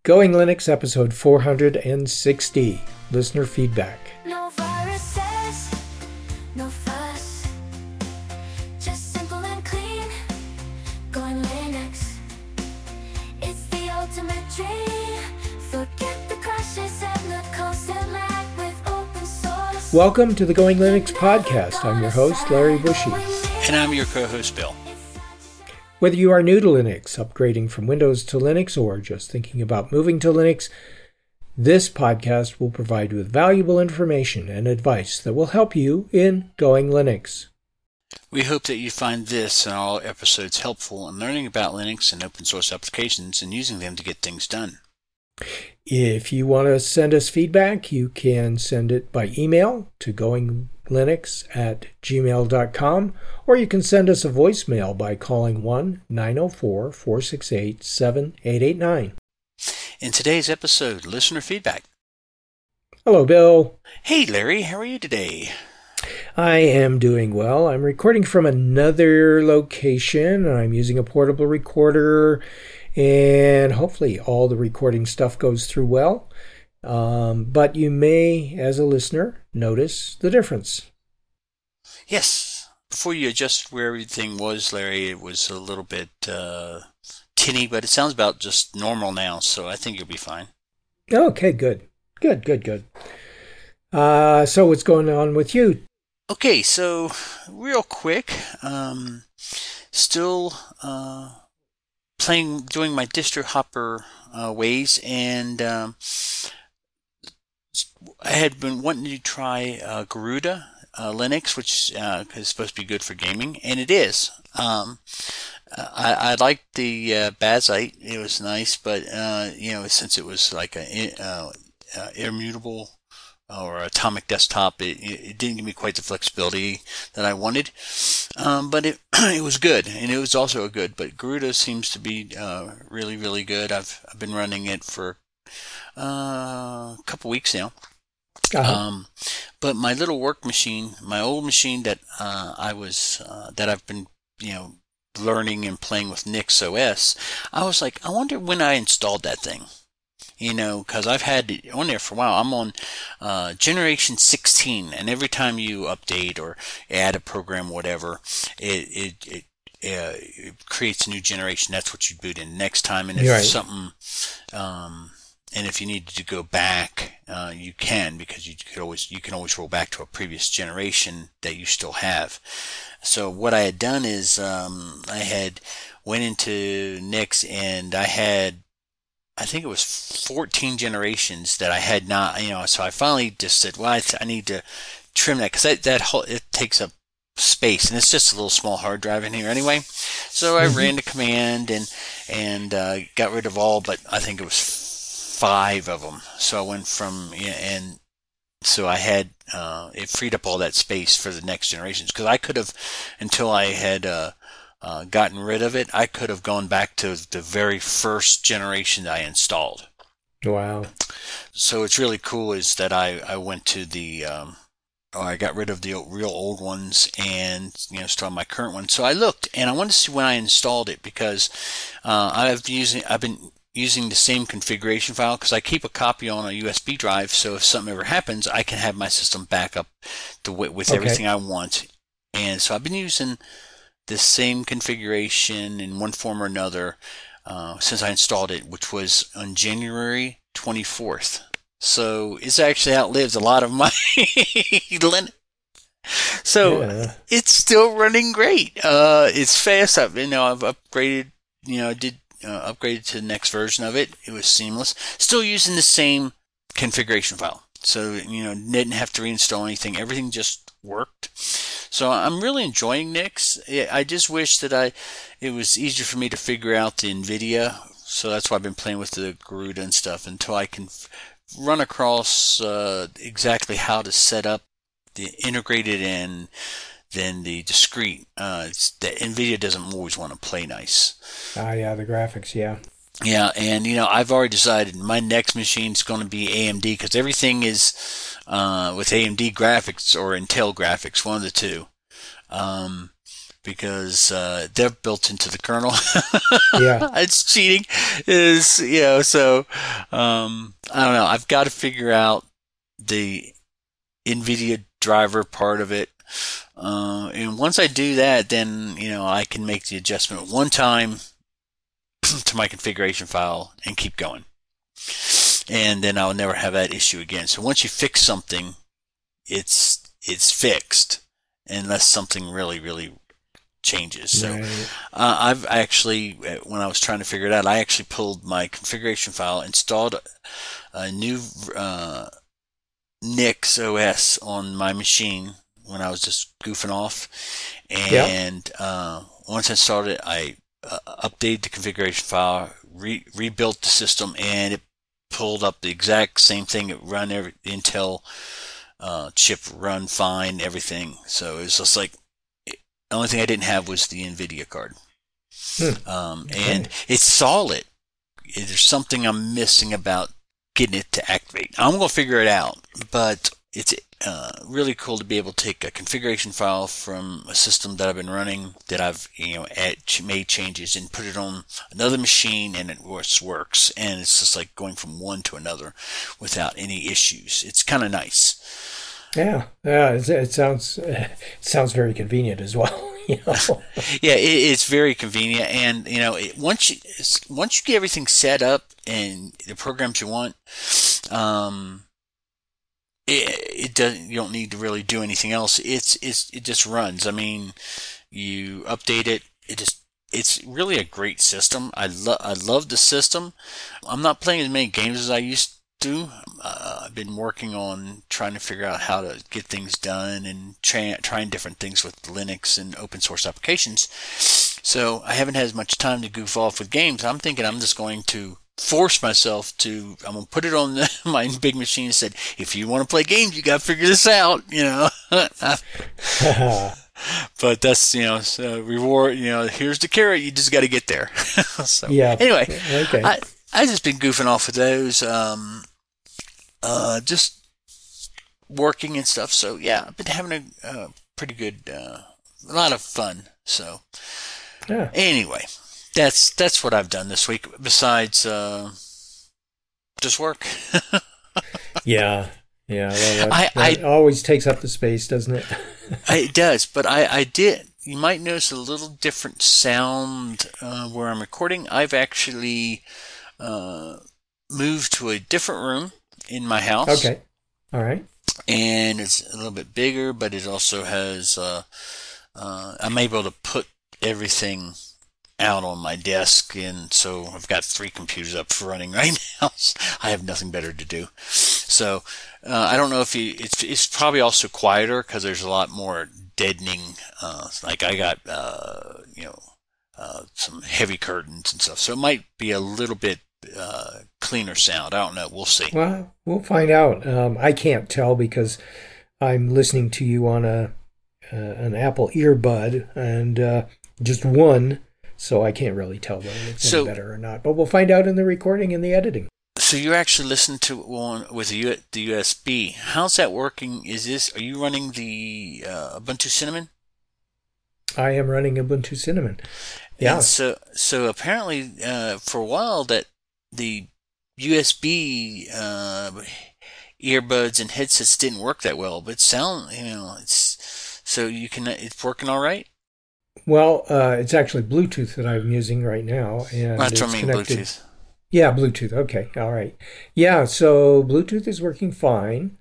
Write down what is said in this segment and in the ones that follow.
Going Linux episode 460, listener feedback. No viruses, no fuss, just simple and clean. Going Linux, it's the ultimate dream. Forget the crashes and the constant lag with open source. Welcome to the Going Linux podcast. I'm your host, Larry Bushy. And I'm your co-host, Bill. Whether you are new to Linux, upgrading from Windows to Linux, or just thinking about moving to Linux, this podcast will provide you with valuable information and advice that will help you in Going Linux. We hope that you find this and all episodes helpful in learning about Linux and open source applications and using them to get things done. If you want to send us feedback, you can send it by email to goinglinux@gmail.com, or you can send us a voicemail by calling 1-904-468-7889. In today's episode, listener feedback. Hello, Bill. Hey, Larry, how are you today? I am doing well. I'm recording from another location. I'm using a portable recorder, and hopefully all the recording stuff goes through well. But you may, as a listener, notice the difference. Yes. Before you adjust where everything was, Larry, it was a little bit tinny, but it sounds about just normal now, so I think you'll be fine. Okay, good. Good. So what's going on with you? Okay, so real quick, still doing my distro hopper ways, and I had been wanting to try Garuda Linux, which is supposed to be good for gaming, and it is. I liked the Bazite; it was nice, but since it was like a immutable or atomic desktop, it didn't give me quite the flexibility that I wanted. But it was good, and it was also good. But Garuda seems to be really, really good. I've been running it for a couple weeks now. Uh-huh. But my little work machine, my old machine that that I've been learning and playing with NixOS, I was like, I wonder when I installed that thing. Because I've had it on there for a while. I'm on generation 16, and every time you update or add a program, whatever, it creates a new generation. That's what you boot in next time. And if Right. something, and if you need to go back, you can, because you can always roll back to a previous generation that you still have. So what I had done is I had went into Nix, and I think it was 14 generations that I had not, so I finally just said, well, I need to trim that, because it takes up space, and it's just a little small hard drive in here anyway. So I ran the command and got rid of all, but I think it was 5 of them. So I went from, and so I had, it freed up all that space for the next generations, because I could have, until I had, gotten rid of it, I could have gone back to the very first generation that I installed. Wow. So it's really cool is that I went to I got rid of the real old ones and started my current one. So I looked, and I wanted to see when I installed it, because I've been using the same configuration file, because I keep a copy on a USB drive, so if something ever happens, I can have my system back up with everything I want. And so I've been using the same configuration in one form or another since I installed it, which was on January 24th. So it's actually outlived a lot of my Linux. So Yeah. It's still running great. It's fast. I've upgraded. I did upgraded to the next version of it. It was seamless. Still using the same configuration file. So didn't have to reinstall anything. Everything just worked. So I'm really enjoying Nix. I just wish that it was easier for me to figure out the NVIDIA. So that's why I've been playing with the Garuda and stuff until I can run across exactly how to set up the integrated and then the discrete. The NVIDIA doesn't always want to play nice. Yeah, the graphics, yeah. Yeah, and I've already decided my next machine is going to be AMD, because everything is with AMD graphics or Intel graphics, one of the two. because they're built into the kernel. Yeah. It's cheating, is So I don't know. I've got to figure out the NVIDIA driver part of it, and once I do that, then I can make the adjustment one time to my configuration file and keep going, and then I'll never have that issue again. So once you fix something, it's fixed unless something really, really changes. So Right. I've actually, when I was trying to figure it out, I actually pulled my configuration file, installed a new Nix OS on my machine when I was just goofing off, and once I installed it, I updated the configuration file, rebuilt the system, and it pulled up the exact same thing. It run the Intel chip, run fine, everything. So it was just like, the only thing I didn't have was the NVIDIA card. And it's solid. There's something I'm missing about getting it to activate. I'm going to figure it out, but it's really cool to be able to take a configuration file from a system that I've been running, that I've made changes, and put it on another machine, and it works. And it's just like going from one to another without any issues. It's kind of nice. Yeah. It sounds very convenient as well. Yeah, it's very convenient, and once you get everything set up and the programs you want, it doesn't. You don't need to really do anything else. It just runs. I mean, you update it. It's really a great system. I love the system. I'm not playing as many games as I used to. I've been working on trying to figure out how to get things done, and trying different things with Linux and open source applications. So I haven't had as much time to goof off with games. I'm thinking I'm just going to force myself to. I'm going to put it on my big machine and said, if you want to play games, you got to figure this out. But that's so reward. Here's the carrot. You just got to get there. So Yeah. Anyway, Okay. I just been goofing off with those. Just working and stuff. So yeah, I've been having a pretty good, a lot of fun. So anyway, that's what I've done this week. Besides just work. Yeah. Well, I that always takes up the space, doesn't it? It does, but I did. You might notice a little different sound where I'm recording. I've actually moved to a different room in my house. Okay. All right. And it's a little bit bigger, but it also has, I'm able to put everything out on my desk, and so I've got 3 computers up for running right now. I have nothing better to do. So I don't know if it's probably also quieter because there's a lot more deadening. Like I got some heavy curtains and stuff, so it might be a little bit cleaner sound. I don't know. We'll see. Well, we'll find out. I can't tell because I'm listening to you on an Apple earbud, and just one, so I can't really tell whether it's any better or not. But we'll find out in the recording and the editing. So you're actually listening to one with the USB. How's that working? Are you running the Ubuntu Cinnamon? I am running Ubuntu Cinnamon. Yeah. And so apparently for a while that the USB earbuds and headsets didn't work that well, but it's working all right. Well, it's actually Bluetooth that I'm using right now, and That's what I it's mean, connected. Bluetooth. Yeah, Bluetooth. Okay, all right. Yeah, so Bluetooth is working fine.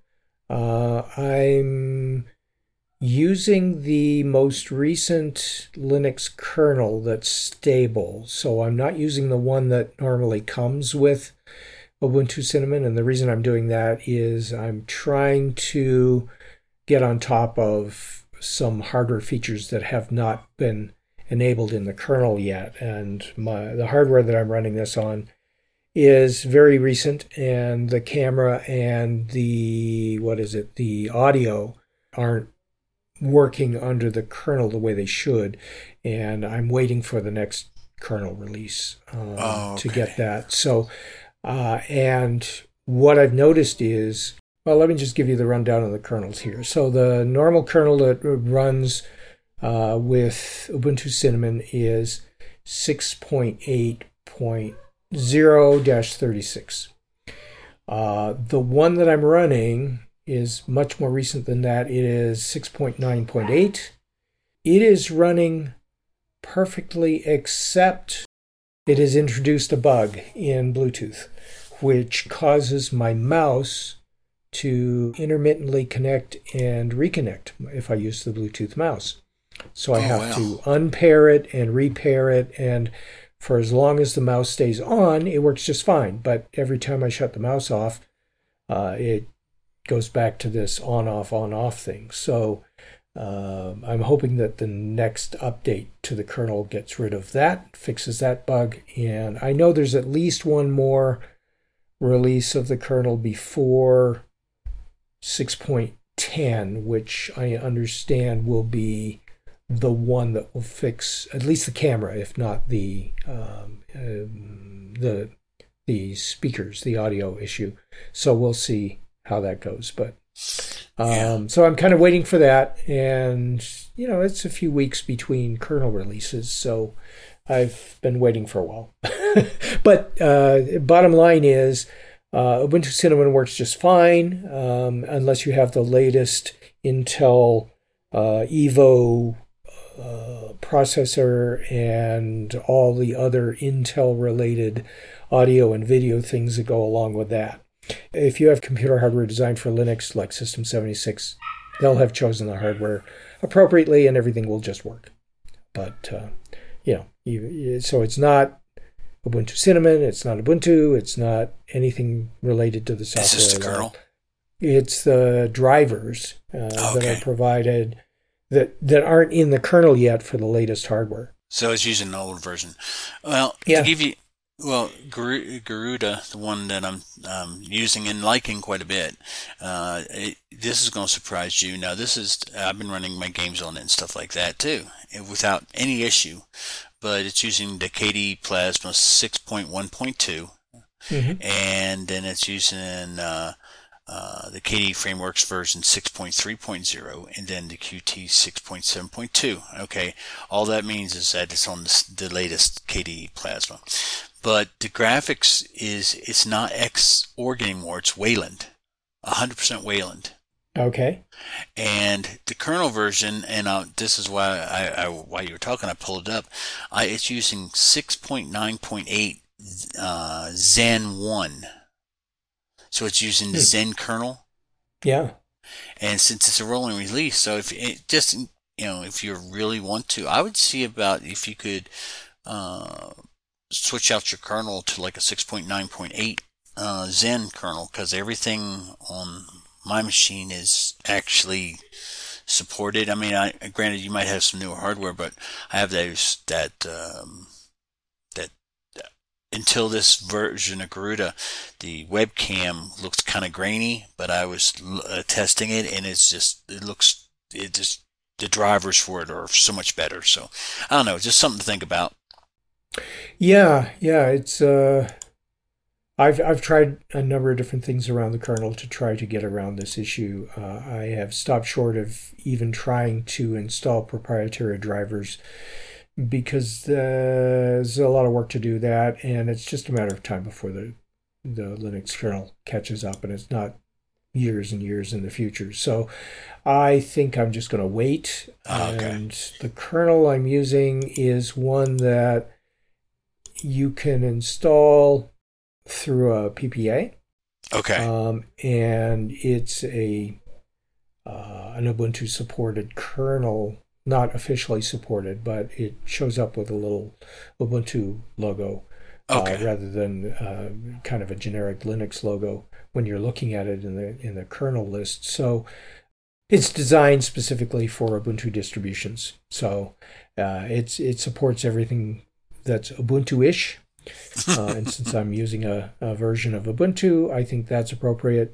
I'm using the most recent Linux kernel that's stable, so I'm not using the one that normally comes with Ubuntu Cinnamon, and the reason I'm doing that is I'm trying to get on top of some hardware features that have not been enabled in the kernel yet, and the hardware that I'm running this on is very recent, and the camera and the audio aren't working under the kernel the way they should, and I'm waiting for the next kernel release to get that. So, and what I've noticed is, well, let me just give you the rundown of the kernels here. So the normal kernel that runs with Ubuntu Cinnamon is 6.8.0-36. The one that I'm running is much more recent than that. It is 6.9.8. It is running perfectly, except it has introduced a bug in Bluetooth, which causes my mouse to intermittently connect and reconnect if I use the Bluetooth mouse. So I have to unpair it and repair it, and for as long as the mouse stays on, it works just fine. But every time I shut the mouse off, it goes back to this on-off thing. So I'm hoping that the next update to the kernel gets rid of that, fixes that bug. And I know there's at least one more release of the kernel before 6.10, which I understand will be the one that will fix at least the camera, if not the speakers, the audio issue. So we'll see how that goes. But so I'm kind of waiting for that, and it's a few weeks between kernel releases, so I've been waiting for a while. But bottom line is, Ubuntu Cinnamon works just fine, unless you have the latest Intel Evo processor and all the other Intel-related audio and video things that go along with that. If you have computer hardware designed for Linux, like System 76, they'll have chosen the hardware appropriately and everything will just work. But, so it's not Ubuntu Cinnamon, it's not Ubuntu, it's not anything related to the software. It's just the kernel? It's the drivers that are provided that aren't in the kernel yet for the latest hardware. So it's using an old version. Well, yeah. To give you, Garuda, the one that I'm using and liking quite a bit, this is going to surprise you. Now, I've been running my games on it and stuff like that too, without any issue. But it's using the KDE Plasma 6.1.2, and then it's using the KDE Frameworks version 6.3.0, and then the Qt 6.7.2. Okay, all that means is that it's on the latest KDE Plasma. But the graphics it's not Xorg anymore, it's Wayland, 100% Wayland. Okay. And the kernel version, and this is why while you were talking, I pulled it up. It's using 6.9.8 Zen 1. So it's using the Zen kernel. Yeah. And since it's a rolling release, so if you really want to, I would see about if you could switch out your kernel to like a 6.9.8 Zen kernel, because everything on my machine is actually supported. I mean, granted you might have some newer hardware, but I have that until this version of Garuda, the webcam looks kind of grainy, but I was testing it, and the drivers for it are so much better. So I don't know, just something to think about. Yeah, it's I've tried a number of different things around the kernel to try to get around this issue. I have stopped short of even trying to install proprietary drivers, because there's a lot of work to do that, and it's just a matter of time before the Linux kernel catches up, and it's not years and years in the future. So I think I'm just going to wait. Okay. And the kernel I'm using is one that you can install through a PPA. Okay. And it's an Ubuntu supported kernel. Not officially supported, but it shows up with a little Ubuntu logo, rather than kind of a generic Linux logo when you're looking at it in the kernel list. So it's designed specifically for Ubuntu distributions. So it supports everything that's Ubuntu-ish. And since I'm using a version of Ubuntu, I think that's appropriate.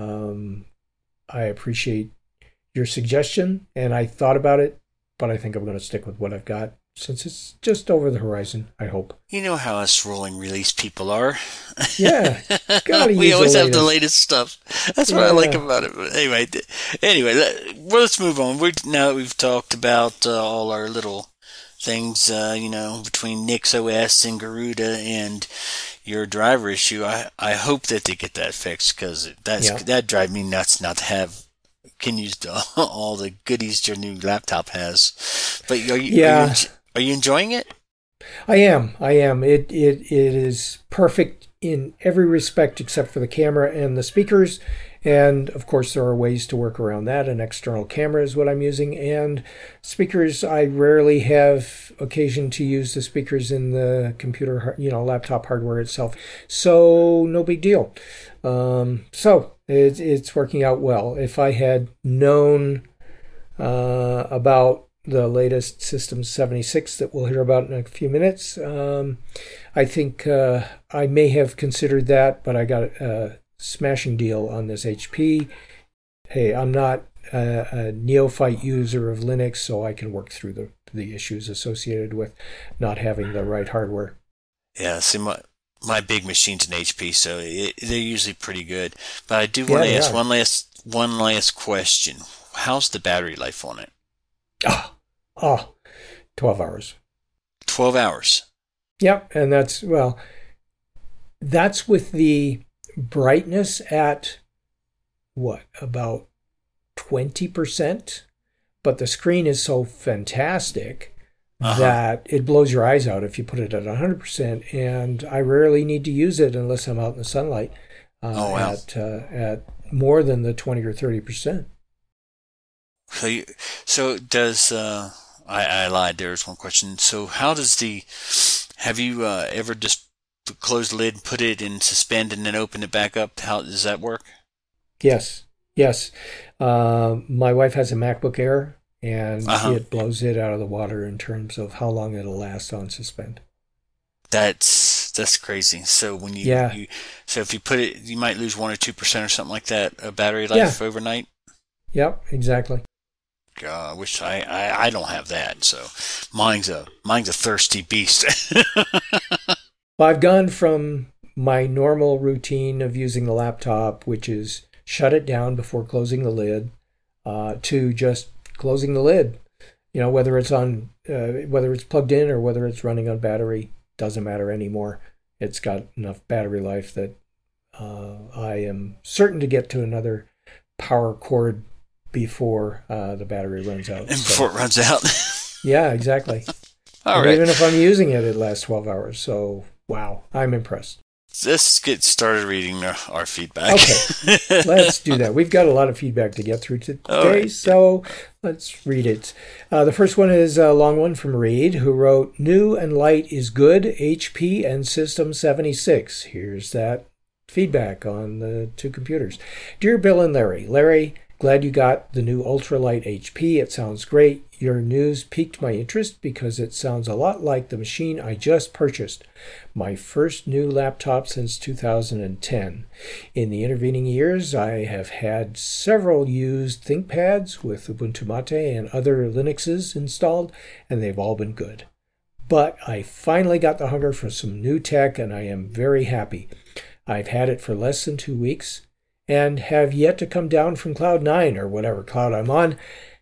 I appreciate your suggestion, and I thought about it, but I think I'm going to stick with what I've got since it's just over the horizon, I hope. You know how us rolling release people are. Yeah, gotta We use always the have the latest. latest stuff. That's what I like Yeah. about it. But anyway, let's move on. Now that we've talked about all our little things, between Nix OS and Garuda and your driver issue, I hope that they get that fixed, because Yeah. that drives me nuts not to have can use all the goodies your new laptop has. But Yeah. are you enjoying it? I am. It is perfect in every respect except for the camera and the speakers. And of course, there are ways to work around that. An external camera is what I'm using. And speakers, I rarely have occasion to use the speakers in the computer, laptop hardware itself. So no big deal. So it's working out well. If I had known about the latest System 76 that we'll hear about in a few minutes, I think I may have considered that, but I got a smashing deal on this HP. Hey, I'm not a neophyte user of Linux, so I can work through the issues associated with not having the right hardware. Yeah, see, my big machine's an HP, so they're usually pretty good. But I do want to ask one last question. How's the battery life on it? 12 hours. 12 hours. Yep, and that's with the brightness at about 20%, but the screen is so fantastic that it blows your eyes out if you put it at 100%, and I rarely need to use it unless I'm out in the sunlight at more than the 20 or 30%. So does I lied, there's one question. So how does have you ever just closed the lid and put it in suspend and then open it back up? How does that work? Yes. My wife has a MacBook Air, and it blows it out of the water in terms of how long it'll last on suspend. That's crazy. So when so if you put it, you might lose 1 or 2% or something like that of battery life overnight. Yep, exactly. God, I wish I don't have that. So mine's a thirsty beast. Well, I've gone from my normal routine of using the laptop, which is shut it down before closing the lid, to just closing the lid. Whether it's whether it's plugged in or whether it's running on battery, doesn't matter anymore. It's got enough battery life that I am certain to get to another power cord before the battery runs out. Before it runs out. Yeah, exactly. All right. Even if I'm using it, it lasts 12 hours. So, wow, I'm impressed. Let's get started reading our feedback. Okay, let's do that. We've got a lot of feedback to get through today, so let's read it. The first one is a long one from Reed, who wrote, "New and light is good, HP and System 76. Here's that feedback on the two computers. Dear Bill and Larry, glad you got the new ultralight HP. It sounds great. Your news piqued my interest because it sounds a lot like the machine I just purchased, my first new laptop since 2010. In the intervening years, I have had several used ThinkPads with Ubuntu Mate and other Linuxes installed, and they've all been good. But I finally got the hunger for some new tech, and I am very happy. I've had it for less than 2 weeks and have yet to come down from Cloud 9 or whatever cloud I'm on.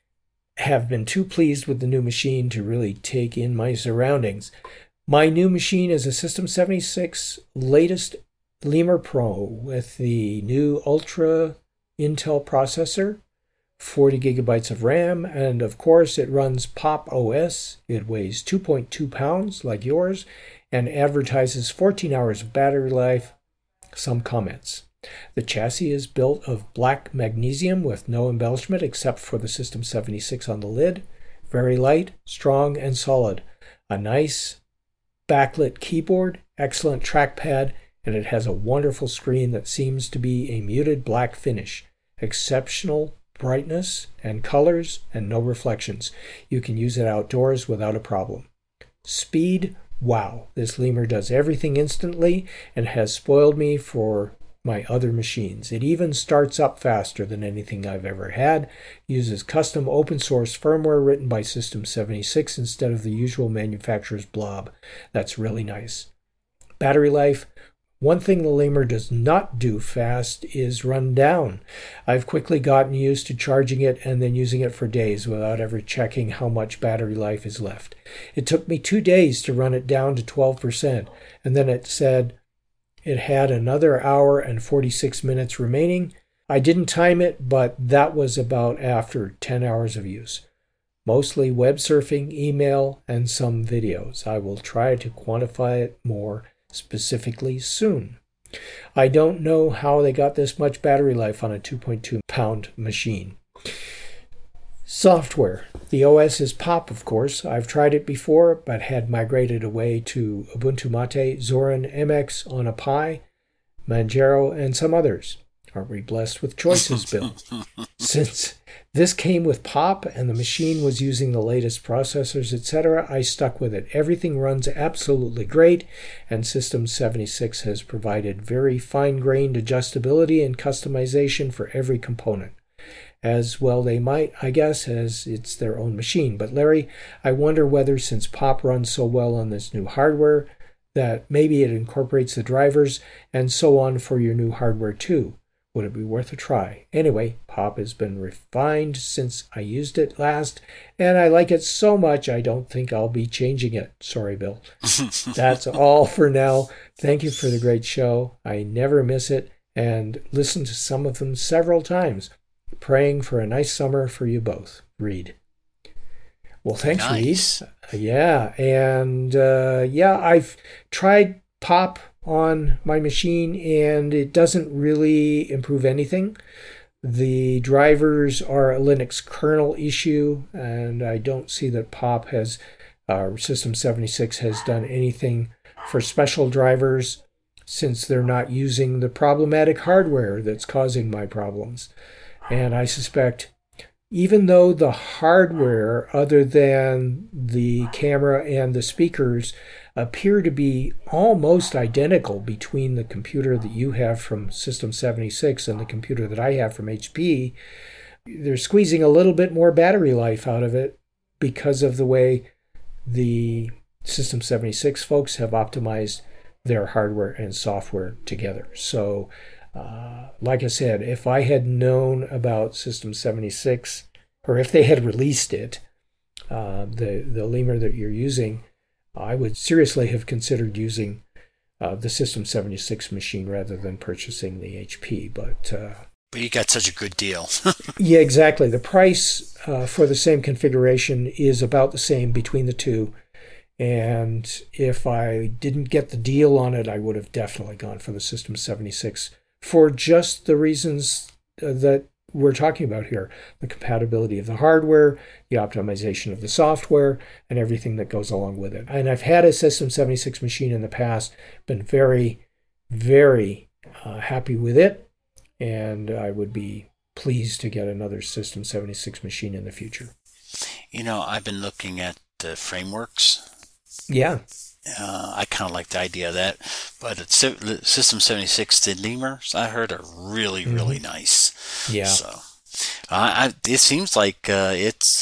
Have been too pleased with the new machine to really take in my surroundings. My new machine is a System 76 latest Lemur Pro with the new Ultra Intel processor, 40 gigabytes of RAM, and of course it runs Pop OS. It weighs 2.2 pounds like yours and advertises 14 hours of battery life. Some comments. The chassis is built of black magnesium with no embellishment except for the System 76 on the lid. Very light, strong, and solid. A nice backlit keyboard, excellent trackpad, and it has a wonderful screen that seems to be a muted black finish. Exceptional brightness and colors and no reflections. You can use it outdoors without a problem. Speed, wow. This Lemur does everything instantly and has spoiled me for my other machines. It even starts up faster than anything I've ever had, uses custom open source firmware written by System 76 instead of the usual manufacturer's blob. That's really nice. Battery life. One thing the Lemur does not do fast is run down. I've quickly gotten used to charging it and then using it for days without ever checking how much battery life is left. It took me 2 days to run it down to 12%, and then it said it had another hour and 46 minutes remaining. I didn't time it, but that was about after 10 hours of use. Mostly web surfing, email, and some videos. I will try to quantify it more specifically soon. I don't know how they got this much battery life on a 2.2 pound machine. Software. The OS is Pop, of course. I've tried it before, but had migrated away to Ubuntu Mate, Zorin, MX on a Pi, Manjaro, and some others. Aren't we blessed with choices, Bill? Since this came with Pop and the machine was using the latest processors, etc., I stuck with it. Everything runs absolutely great, and System 76 has provided very fine-grained adjustability and customization for every component. As well they might, I guess, as it's their own machine. But Larry, I wonder whether, since Pop runs so well on this new hardware, that maybe it incorporates the drivers and so on for your new hardware too. Would it be worth a try? Anyway, Pop has been refined since I used it last, and I like it so much I don't think I'll be changing it. Sorry, Bill. That's all for now. Thank you for the great show. I never miss it, and listen to some of them several times. Praying for a nice summer for you both. Reed. Well, thanks, Nice. Reed. Yeah, and I've tried Pop on my machine, and it doesn't really improve anything. The drivers are a Linux kernel issue, and I don't see that Pop has, System 76 has done anything for special drivers, since they're not using the problematic hardware that's causing my problems. And I suspect, even though the hardware, other than the camera and the speakers, appear to be almost identical between the computer that you have from System 76 and the computer that I have from HP, they're squeezing a little bit more battery life out of it because of the way the System 76 folks have optimized their hardware and software together. So, like I said, if I had known about System 76, or if they had released it, the Lemur that you're using, I would seriously have considered using the System 76 machine rather than purchasing the HP. But you got such a good deal. yeah, exactly. The price for the same configuration is about the same between the two. And if I didn't get the deal on it, I would have definitely gone for the System 76 for just the reasons that we're talking about here. The compatibility of the hardware, the optimization of the software, and everything that goes along with it. And I've had a System 76 machine in the past, been very, very happy with it, and I would be pleased to get another System 76 machine in the future. You know, I've been looking at the frameworks. Yeah. I kind of like the idea of that, but System 76, the Lemurs, I heard are really, really nice. Yeah. So, it seems like it's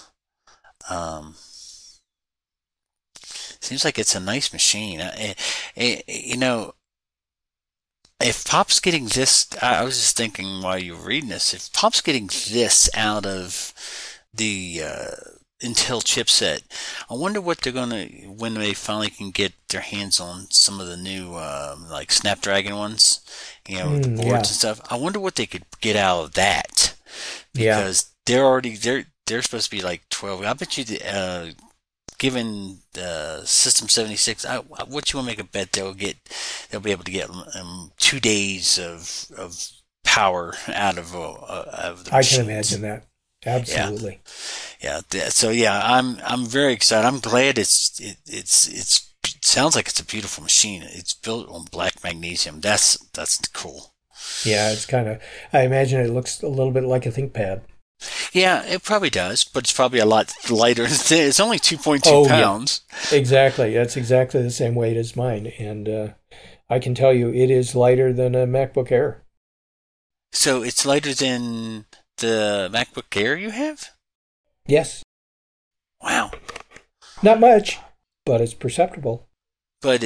a nice machine. You know, if Pop's getting this, I was just thinking while you were reading this, if Pop's getting this out of the Intel chipset, I wonder what they're gonna, when they finally can get their hands on some of the new like Snapdragon ones, you know, with the boards and stuff. I wonder what they could get out of that, because they're supposed to be like 12. I bet you given System 76, what you want to make a bet they'll be able to get 2 days of power out of the machines. I can imagine that. Absolutely. Yeah. So yeah, I'm very excited. I'm glad it sounds like it's a beautiful machine. It's built on black magnesium. That's cool. Yeah, it's kind of, I imagine it looks a little bit like a ThinkPad. Yeah, it probably does, but it's probably a lot lighter. It's only 2.2 pounds. Yeah. Exactly. That's exactly the same weight as mine. And I can tell you it is lighter than a MacBook Air. So it's lighter than the MacBook Air you have? Yes. Wow. Not much, but it's perceptible. But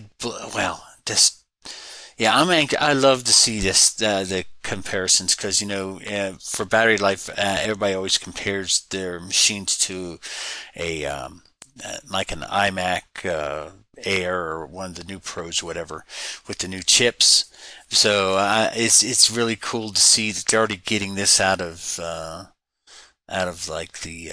I love to see this, the comparisons, because, for battery life, everybody always compares their machines to like an iMac Air or one of the new Pros or whatever with the new chips. So it's really cool to see that they're already getting this out of like the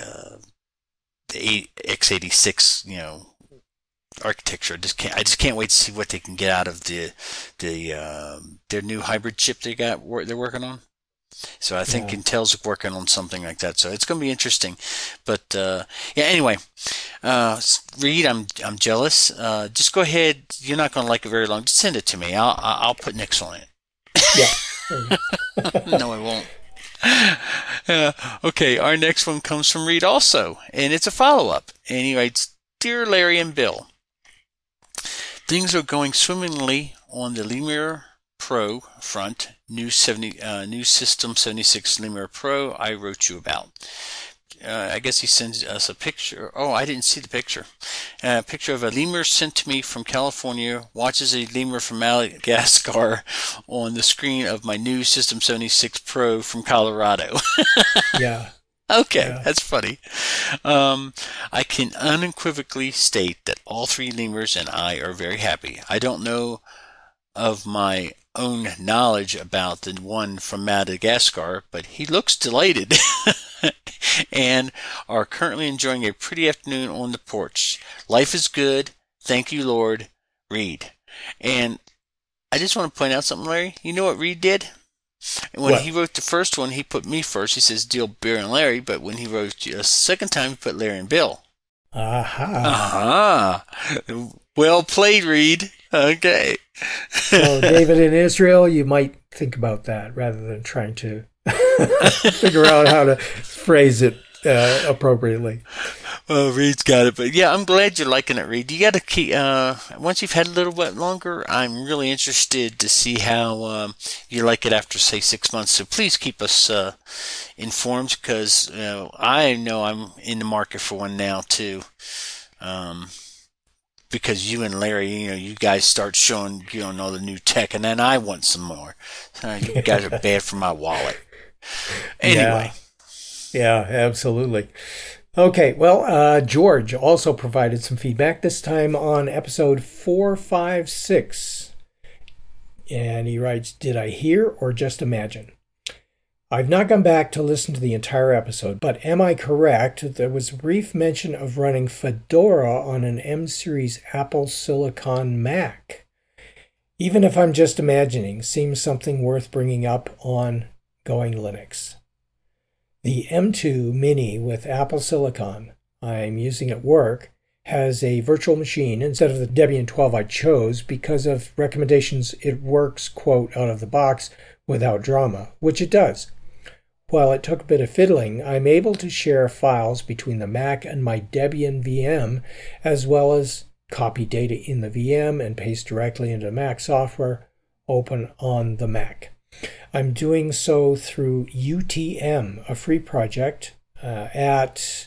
x86 architecture. I just can't wait to see what they can get out of their new hybrid chip they're working on. So I think Intel's working on something like that. So it's going to be interesting. But anyway, Reed, I'm jealous. Just go ahead. You're not going to like it very long. Just send it to me. I'll put Nix on it. Yeah. No, I won't. Okay, our next one comes from Reed also, and it's a follow-up. And he writes, Dear Larry and Bill, things are going swimmingly on the Lemur Pro front, new System 76 Lemur Pro I wrote you about. I guess he sends us a picture. Oh, I didn't see the picture. A picture of a lemur sent to me from California. Watches a lemur from Madagascar on the screen of my new System 76 Pro from Colorado. Yeah. Okay, Yeah. that's funny. I can unequivocally state that all three lemurs and I are very happy. I don't know of my own knowledge about the one from Madagascar, but he looks delighted and are currently enjoying a pretty afternoon on the porch. Life is good. Thank you, Lord. Reed. And I just want to point out something, Larry. You know what Reed did? When he wrote the first one, he put me first. He says, Deal Bear and Larry. But when he wrote a second time, he put Larry and Bill. Aha. Well played, Reed. Okay. So, David in Israel, you might think about that rather than trying to figure out how to phrase it appropriately. Well, Reed's got it, but yeah, I'm glad you're liking it, Reed. You got to keep. Once you've had a little bit longer, I'm really interested to see how you like it after, say, 6 months. So please keep us informed, because I know I'm in the market for one now too. Because you and Larry, you guys start showing, all the new tech, and then I want some more. You guys are bad for my wallet. Anyway. Yeah, absolutely. Okay, well, George also provided some feedback, this time on episode 456. And he writes, Did I hear or just imagine? I've not gone back to listen to the entire episode, but am I correct? There was a brief mention of running Fedora on an M-series Apple Silicon Mac. Even if I'm just imagining, seems something worth bringing up on Going Linux. The M2 Mini with Apple Silicon I'm using at work has a virtual machine instead of the Debian 12 I chose because of recommendations. It works, quote, out of the box without drama, which it does. While it took a bit of fiddling, I'm able to share files between the Mac and my Debian VM, as well as copy data in the VM and paste directly into Mac software open on the Mac. I'm doing so through UTM, a free project at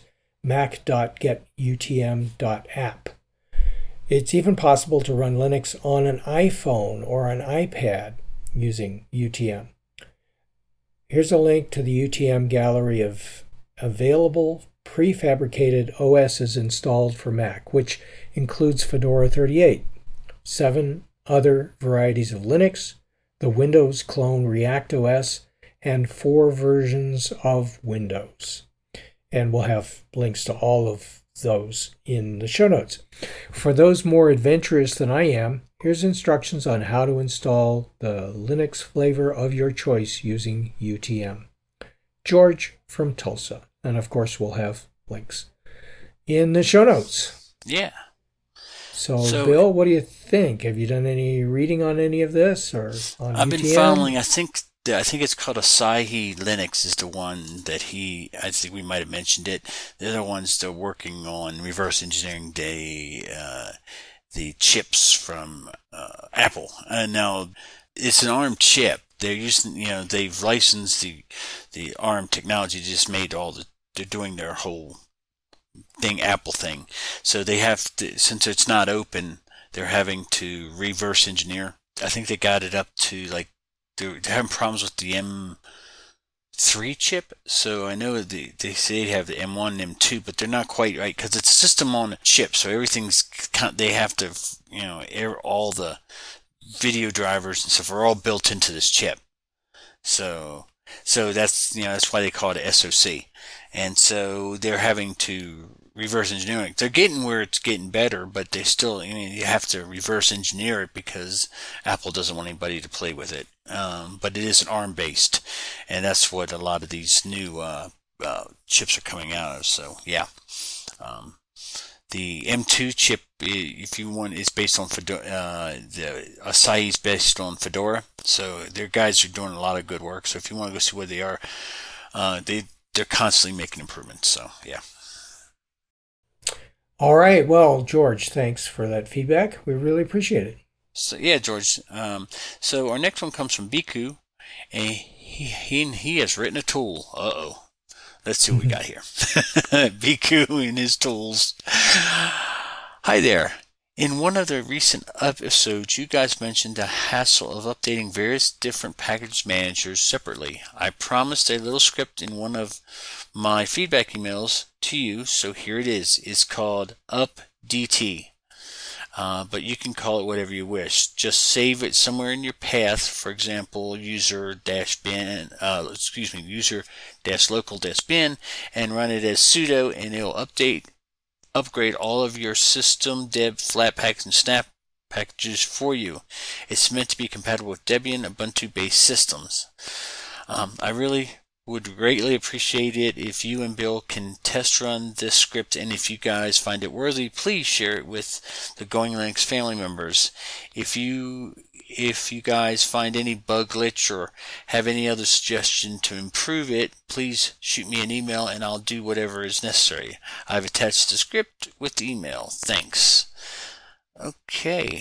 mac.getutm.app. It's even possible to run Linux on an iPhone or an iPad using UTM. Here's a link to the UTM gallery of available prefabricated OSs installed for Mac, which includes Fedora 38, 7 other varieties of Linux, the Windows clone ReactOS, and 4 versions of Windows. And we'll have links to all of those in the show notes. For those more adventurous than I am, here's instructions on how to install the Linux flavor of your choice using UTM. George from Tulsa. And of course, we'll have links in the show notes. Yeah. So Bill, what do you think? Have you done any reading on any of this or on I've UTM? been following, I think it's called Asahi Linux is the one that I think we might have mentioned it. The other ones they're working on Reverse Engineering Day, the chips from Apple. And now it's an ARM chip. They're using, they've licensed the ARM technology. Just made they're doing their whole thing, Apple thing. So they have to, since it's not open, they're having to reverse engineer. I think they got it up to they're having problems with the M3 chip. So I know they say they have the M1 and M2, but they're not quite right because it's a system on a chip. So everything's they have to, all the video drivers and stuff are all built into this chip. So that's that's why they call it a SoC. And so they're having to reverse engineering. They're getting where it's getting better, but they still, you have to reverse engineer it because Apple doesn't want anybody to play with it. But it is an ARM based, and that's what a lot of these new chips are coming out of. So yeah, the M2 chip, if you want, is based on Fedora. The Asahi is based on Fedora. So their guys are doing a lot of good work. So if you want to go see where they are, they're constantly making improvements. So yeah. All right. Well, George, thanks for that feedback. We really appreciate it. So yeah, George. So our next one comes from Biku, and he has written a tool. Uh-oh. Let's see what we got here. Biku and his tools. Hi there. In one of the recent episodes, you guys mentioned the hassle of updating various different package managers separately. I promised a little script in one of my feedback emails to you, so here it is. It's called updt. But you can call it whatever you wish. Just save it somewhere in your path. For example, user-bin, user-local-bin, and run it as sudo, and it'll upgrade all of your system, deb, flatpaks, and snap packages for you. It's meant to be compatible with Debian Ubuntu-based systems. I really would greatly appreciate it if you and Bill can test run this script, and if you guys find it worthy, please share it with the Going Linux family members. If you guys find any bug glitch or have any other suggestion to improve it, please shoot me an email and I'll do whatever is necessary. I've attached the script with the email. Thanks. Okay.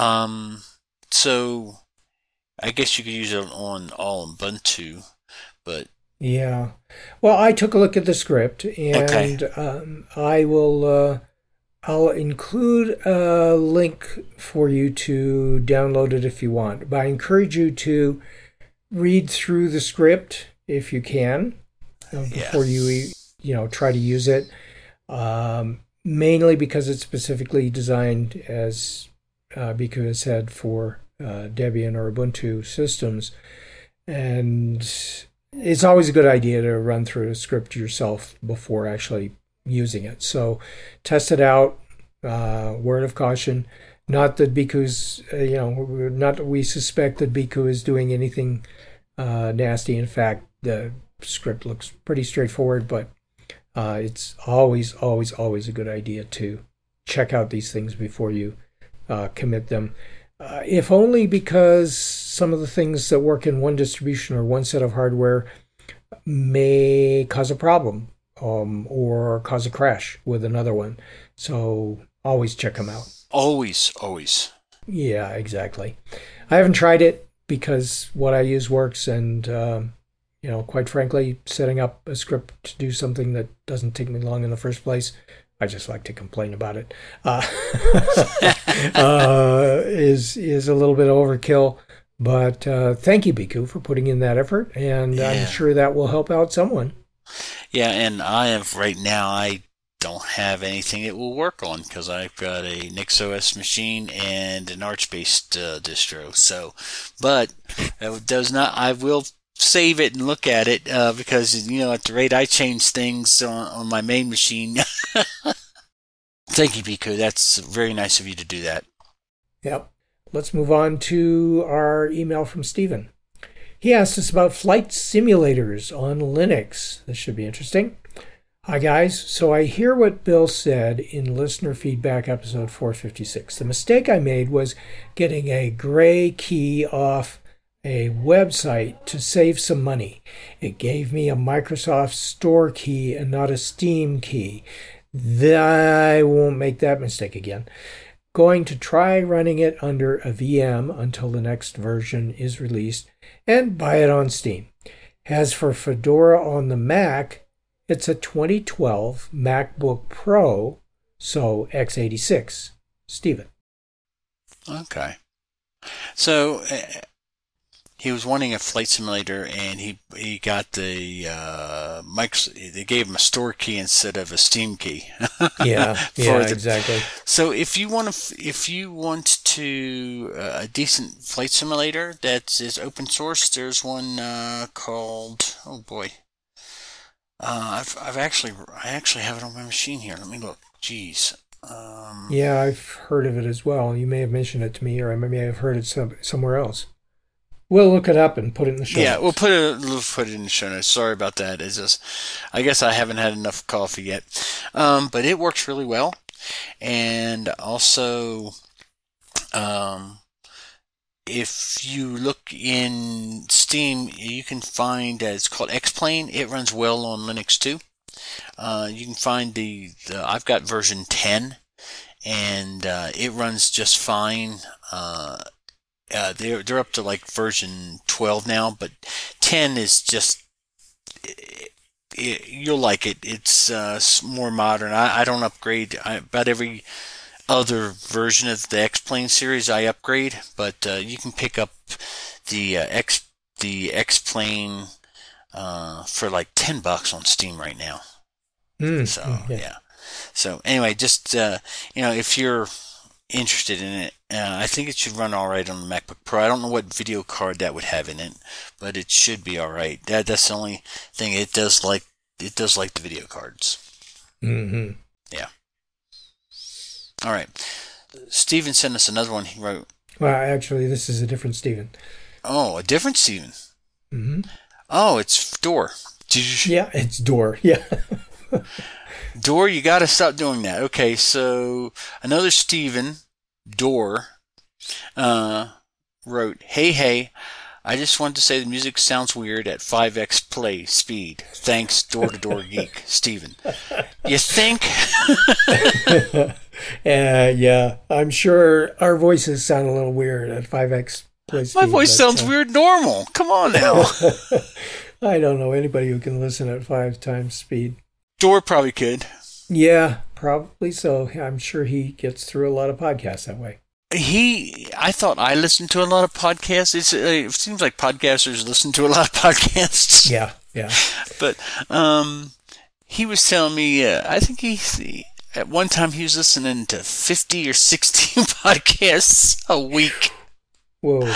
So I guess you could use it on all Ubuntu, but yeah. Well, I took a look at the script, and I'll include a link for you to download it if you want. But I encourage you to read through the script if you can before you try to use it. Mainly because it's specifically designed, as Biku has said, for Debian or Ubuntu systems, and it's always a good idea to run through a script yourself before actually using it. So test it out. Word of caution. Not that Biku's, not that we suspect that Biku is doing anything nasty. In fact, the script looks pretty straightforward, but it's always a good idea to check out these things before you commit them. If only because some of the things that work in one distribution or one set of hardware may cause a problem or cause a crash with another one. So always check them out. Always. Yeah, exactly. I haven't tried it because what I use works, and quite frankly, setting up a script to do something that doesn't take me long in the first place, I just like to complain about it. Is a little bit overkill. But thank you, Biku, for putting in that effort, and I'm sure that will help out someone. Yeah, and I don't have anything it will work on because I've got a NixOS machine and an Arch-based distro. So, but it does not. I will save it and look at it because at the rate I change things on my main machine. Thank you, Biku. That's very nice of you to do that. Yep. Let's move on to our email from Stephen. He asked us about flight simulators on Linux. This should be interesting. Hi, guys. So I hear what Bill said in listener feedback episode 456. The mistake I made was getting a gray key off a website to save some money. It gave me a Microsoft Store key and not a Steam key. I won't make that mistake again. going to try running it under a VM until the next version is released and buy it on Steam. As for Fedora on the Mac, it's a 2012 MacBook Pro, so x86. Stephen. Okay. So he was wanting a flight simulator, and he got the they gave him a store key instead of a Steam key. Yeah, exactly. So if you want to a decent flight simulator that is open source, there's one called, oh boy, I actually have it on my machine here. Let me look. Jeez. Yeah, I've heard of it as well. You may have mentioned it to me, or I may have heard it somewhere else. We'll look it up and put it in the show notes. Yeah, we'll put it in the show notes. Sorry about that. It's just, I guess I haven't had enough coffee yet. But it works really well. And also, if you look in Steam, you can find it's called X-Plane. It runs well on Linux too. You can find I've got version 10, and it runs just fine. They're up to like version 12 now, but 10 is just, you'll like it. It's more modern. I don't upgrade. About every other version of the X-Plane series I upgrade, but you can pick up the X-Plane for like $10 on Steam right now. Yeah. So anyway, just if you're interested in it, I think it should run all right on the MacBook Pro. I don't know what video card that would have in it, but it should be all right. That's the only thing. It does like the video cards. Mm-hmm. Yeah. All right. Steven sent us another one he wrote. Well, actually, this is a different Stephen. Oh, a different Stephen. Mm-hmm. Oh, it's Door. Yeah, it's Door. Yeah. Door, you got to stop doing that. Okay, so another Stephen, Door, wrote, Hey, I just wanted to say the music sounds weird at 5x play speed. Thanks, Door to Door Geek, Stephen. You think? Yeah, I'm sure our voices sound a little weird at 5x play speed. My voice sounds weird normal. Come on now. I don't know anybody who can listen at 5 times speed. Door probably could. Yeah, probably so. I'm sure he gets through a lot of podcasts that way. I thought I listened to a lot of podcasts. It seems like podcasters listen to a lot of podcasts. Yeah. But he was telling me, I think at one time he was listening to 50 or 60 podcasts a week. Whoa.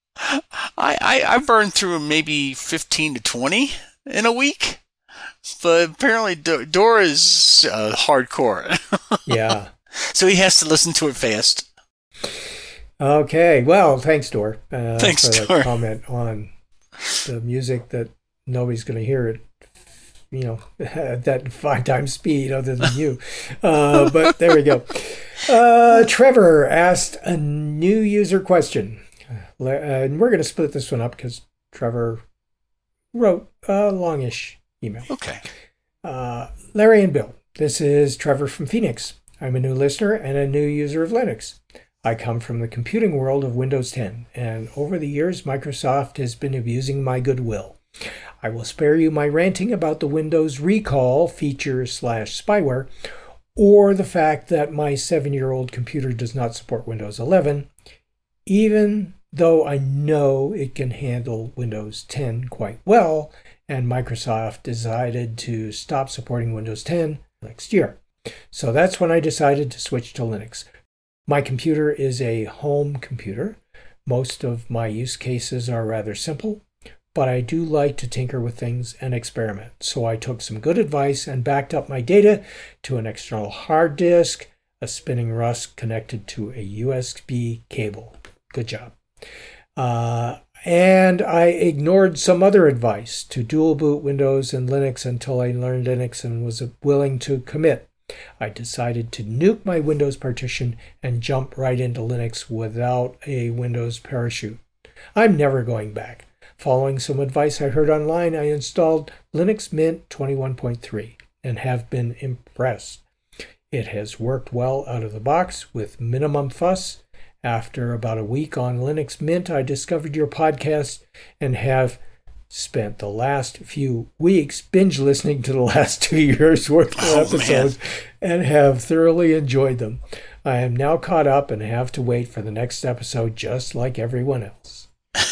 I burned through maybe 15 to 20 in a week. But apparently Door is hardcore. Yeah. So he has to listen to it fast. Okay. Well, thanks, Door. Thanks, for Door. that comment on the music that nobody's going to hear it, at that 5 times speed other than you. But there we go. Trevor asked a new user question. And we're going to split this one up because Trevor wrote a longish email. Okay. Larry and Bill, this is Trevor from Phoenix. I'm a new listener and a new user of Linux. I come from the computing world of Windows 10, and over the years, Microsoft has been abusing my goodwill. I will spare you my ranting about the Windows recall feature/spyware, or the fact that my 7-year-old computer does not support Windows 11, even though I know it can handle Windows 10 quite well, and Microsoft decided to stop supporting Windows 10 next year. So that's when I decided to switch to Linux. My computer is a home computer. Most of my use cases are rather simple, but I do like to tinker with things and experiment. So I took some good advice and backed up my data to an external hard disk, a spinning Rust connected to a USB cable. Good job. And I ignored some other advice to dual boot Windows and Linux until I learned Linux and was willing to commit. I decided to nuke my Windows partition and jump right into Linux without a Windows parachute. I'm never going back. Following some advice I heard online, I installed Linux Mint 21.3 and have been impressed. It has worked well out of the box with minimum fuss. After about a week on Linux Mint, I discovered your podcast and have spent the last few weeks binge listening to the last 2 years worth of episodes and have thoroughly enjoyed them. I am now caught up and have to wait for the next episode just like everyone else.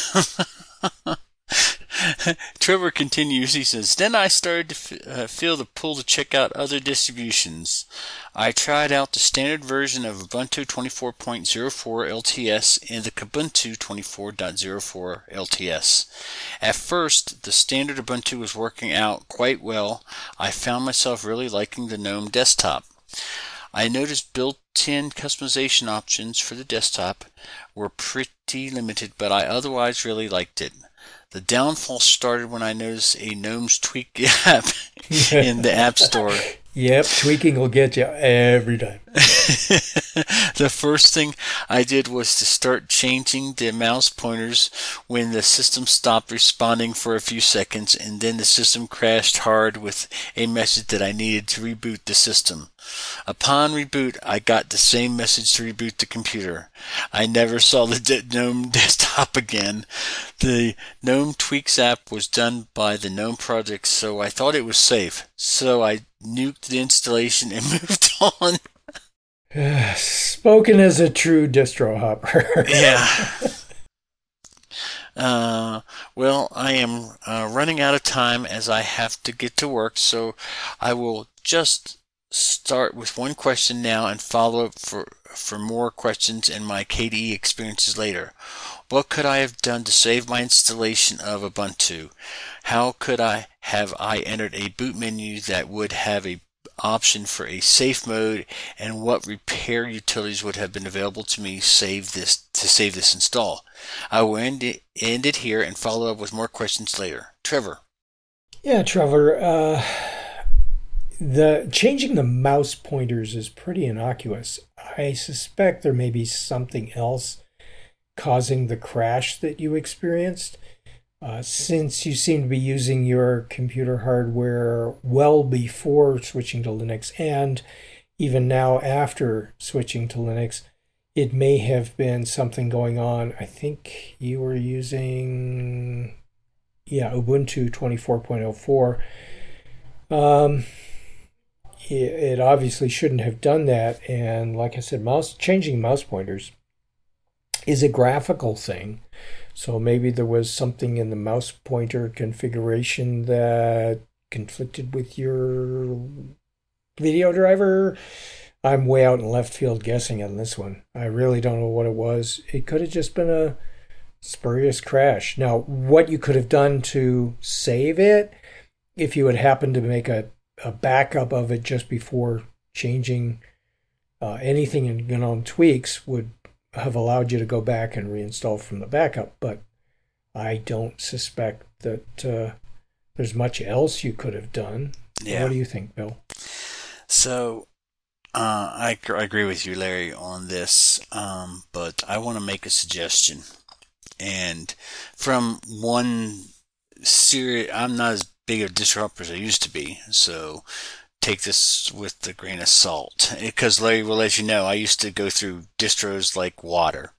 Trevor continues, he says, then I started to feel the pull to check out other distributions. I tried out the standard version of Ubuntu 24.04 LTS and the Kubuntu 24.04 LTS. At first, the standard Ubuntu was working out quite well. I found myself really liking the GNOME desktop. I noticed built-in customization options for the desktop were pretty limited, but I otherwise really liked it. The downfall started when I noticed a Gnome's Tweak app in the App Store. Yep, tweaking will get you every time. The first thing I did was to start changing the mouse pointers when the system stopped responding for a few seconds, and then the system crashed hard with a message that I needed to reboot the system. Upon reboot, I got the same message to reboot the computer. I never saw the GNOME desktop again. The GNOME Tweaks app was done by the GNOME project, so I thought it was safe. So I nuked the installation and moved on. Spoken as a true distro hopper. Yeah. Well, I am running out of time as I have to get to work, so I will just start with one question now and follow up for more questions and my KDE experiences later. What could I have done to save my installation of Ubuntu? How could I have entered a boot menu that would have a option for a safe mode, and what repair utilities would have been available to me to save this install? I will end it here and follow up with more questions later. Trevor. Yeah, Trevor. The changing the mouse pointers is pretty innocuous. I suspect there may be something else causing the crash that you experienced. Since you seem to be using your computer hardware well before switching to Linux and even now after switching to Linux, it may have been something going on. I think you were using, Ubuntu 24.04. It obviously shouldn't have done that. And like I said, changing mouse pointers is a graphical thing. So maybe there was something in the mouse pointer configuration that conflicted with your video driver. I'm way out in left field guessing on this one. I really don't know what it was. It could have just been a spurious crash. Now, what you could have done to save it, if you had happened to make a backup of it just before changing anything in GNOME Tweaks, would have allowed you to go back and reinstall from the backup, but I don't suspect that there's much else you could have done. Yeah. What do you think, Bill? So I agree with you, Larry, on this, but I want to make a suggestion. And from one serious, I'm not as big a disruptor as I used to be, so take this with a grain of salt, because Larry will let you know I used to go through distros like water.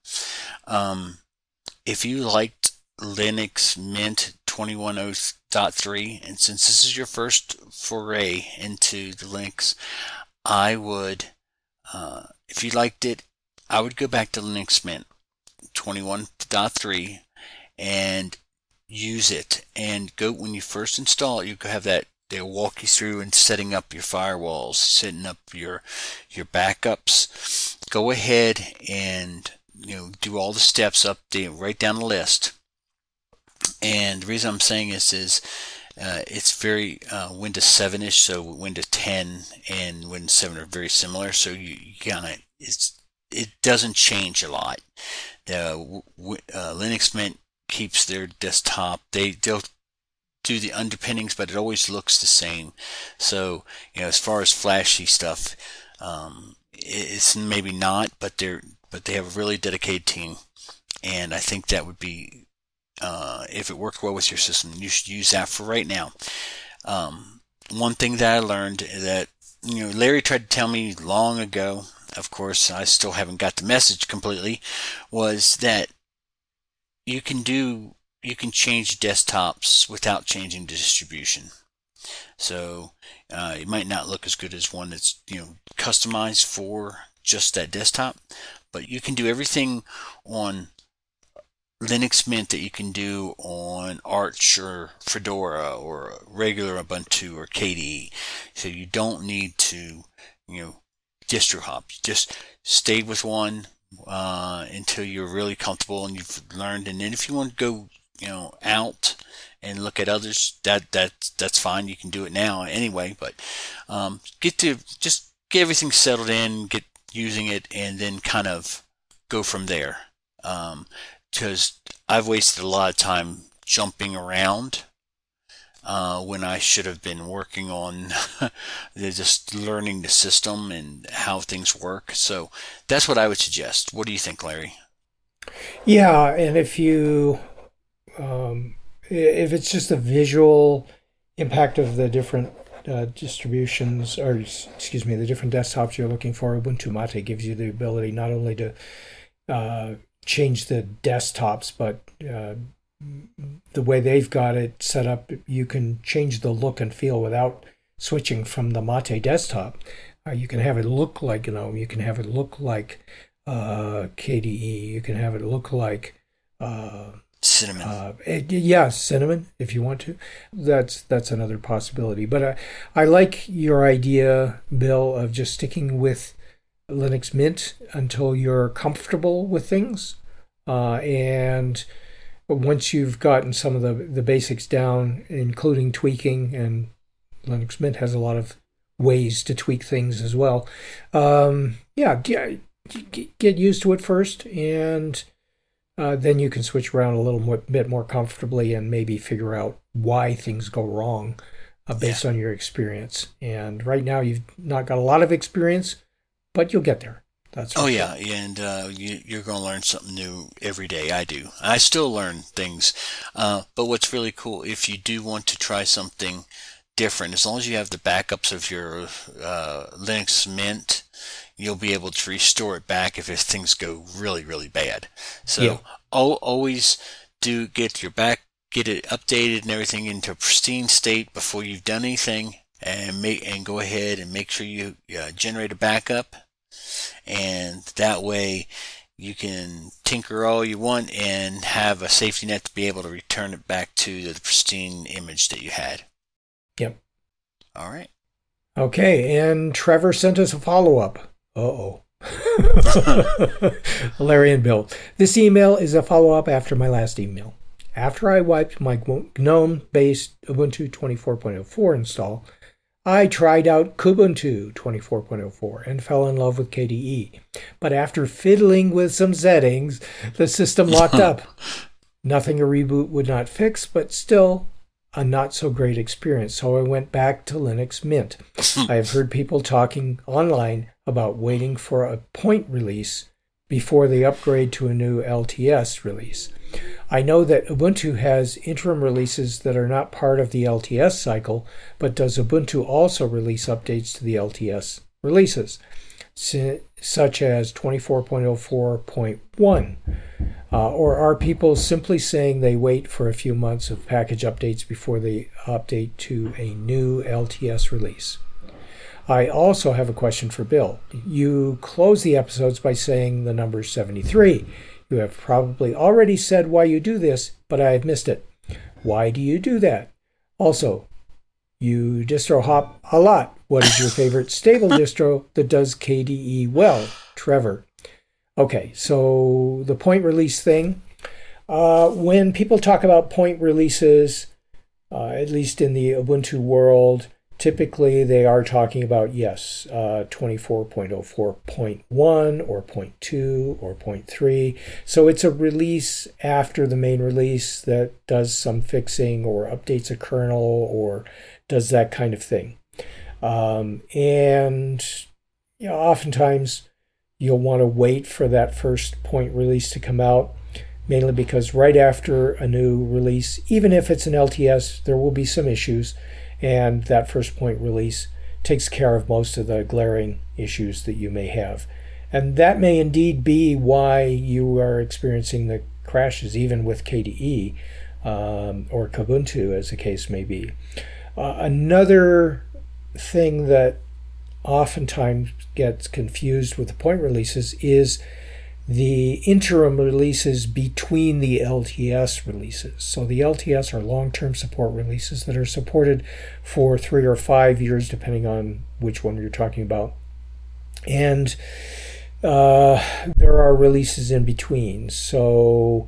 If you liked Linux Mint 21.0.3, and since this is your first foray into the Linux, I would, if you liked it, I would go back to Linux Mint 21.3 and use it. And go, when you first install it, you have that. They'll walk you through and setting up your firewalls, setting up your backups. Go ahead and do all the steps, write down the list. And the reason I'm saying this is it's very Windows 7-ish, so Windows 10 and Windows 7 are very similar. So it doesn't change a lot. The Linux Mint keeps their desktop. They'll do the underpinnings, but it always looks the same. So, as far as flashy stuff, it's maybe not, but they have a really dedicated team, and I think that would be, if it worked well with your system, you should use that for right now. One thing that I learned that Larry tried to tell me long ago, of course, I still haven't got the message completely, was that you can change desktops without changing the distribution. So it might not look as good as one that's customized for just that desktop, but you can do everything on Linux Mint that you can do on Arch or Fedora or regular Ubuntu or KDE. So you don't need to, distro hop. You just stay with one until you're really comfortable and you've learned. And then if you want to go, out and look at others, that's fine. You can do it now anyway. But just get everything settled in, get using it, and then kind of go from there. Because I've wasted a lot of time jumping around when I should have been working on just learning the system and how things work. So that's what I would suggest. What do you think, Larry? Yeah, and if it's just a visual impact of the different distributions, or excuse me, the different desktops you're looking for, Ubuntu Mate gives you the ability not only to change the desktops, but the way they've got it set up, you can change the look and feel without switching from the Mate desktop. You can have it look like GNOME. You can have it look like KDE. You can have it look like Cinnamon. Cinnamon, if you want to. That's another possibility. But I like your idea, Bill, of just sticking with Linux Mint until you're comfortable with things. And once you've gotten some of the basics down, including tweaking, and Linux Mint has a lot of ways to tweak things as well. Get used to it first, and then you can switch around a little bit more comfortably and maybe figure out why things go wrong based on your experience. And right now you've not got a lot of experience, but you'll get there. That's and you're going to learn something new every day. I do. I still learn things. But what's really cool, if you do want to try something different, as long as you have the backups of your Linux Mint, you'll be able to restore it back if things go really, really bad. So always do get it updated and everything into a pristine state before you've done anything, and go ahead and make sure you generate a backup. And that way you can tinker all you want and have a safety net to be able to return it back to the pristine image that you had. Yep. All right. Okay, and Trevor sent us a follow-up. Uh-oh. Larry and Bill. This email is a follow-up after my last email. After I wiped my GNOME-based Ubuntu 24.04 install, I tried out Kubuntu 24.04 and fell in love with KDE. But after fiddling with some settings, the system locked up. Nothing a reboot would not fix, but still a not-so-great experience, so I went back to Linux Mint. I have heard people talking online about waiting for a point release before they upgrade to a new LTS release. I know that Ubuntu has interim releases that are not part of the LTS cycle, but does Ubuntu also release updates to the LTS releases, such as 24.04.1? Or are people simply saying they wait for a few months of package updates before they update to a new LTS release? I also have a question for Bill. You close the episodes by saying the number 73. You have probably already said why you do this, but I have missed it. Why do you do that? Also, you distro hop a lot. What is your favorite stable distro that does KDE well? Trevor. Okay, so the point release thing. When people talk about point releases, at least in the Ubuntu world, typically they are talking about, 24.04.1 or 0.2 or 0.3. So it's a release after the main release that does some fixing or updates a kernel or does that kind of thing. Oftentimes you'll want to wait for that first point release to come out, mainly because right after a new release, even if it's an LTS, there will be some issues. And that first point release takes care of most of the glaring issues that you may have. And that may indeed be why you are experiencing the crashes, even with KDE or Kubuntu, as the case may be. Another thing that oftentimes gets confused with the point releases is the interim releases between the LTS releases. So the LTS are long-term support releases that are supported for 3 or 5 years, depending on which one you're talking about. And there are releases in between. So